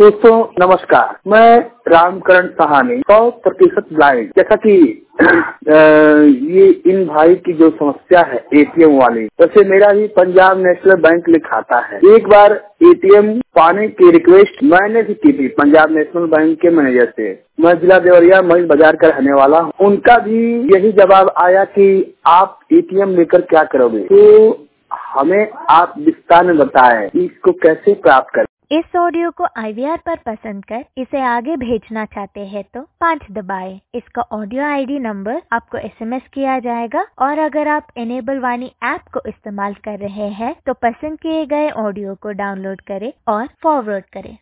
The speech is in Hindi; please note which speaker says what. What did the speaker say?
Speaker 1: दोस्तों नमस्कार, मैं रामकरण सहानी 100% ब्लाइंड। जैसा कि ये इन भाई की जो समस्या है एटीएम वाली, वैसे मेरा भी पंजाब नेशनल बैंक में खाता है। एक बार एटीएम पाने की रिक्वेस्ट मैंने भी की थी पंजाब नेशनल बैंक के मैनेजर से। मैं जिला देवरिया मई बाजार का रहने वाला हूँ। उनका भी यही जवाब आया कि आप एटीएम लेकर क्या करोगे। तो हमें आप विस्तार में बताएं कि इसको कैसे प्राप्त करें।
Speaker 2: इस ऑडियो को IVR पर पसंद कर इसे आगे भेजना चाहते हैं तो 5 दबाएं। इसका ऑडियो ID नंबर आपको SMS किया जाएगा और अगर आप इनेबल वाणी ऐप को इस्तेमाल कर रहे हैं तो पसंद किए गए ऑडियो को डाउनलोड करें और फॉरवर्ड करें।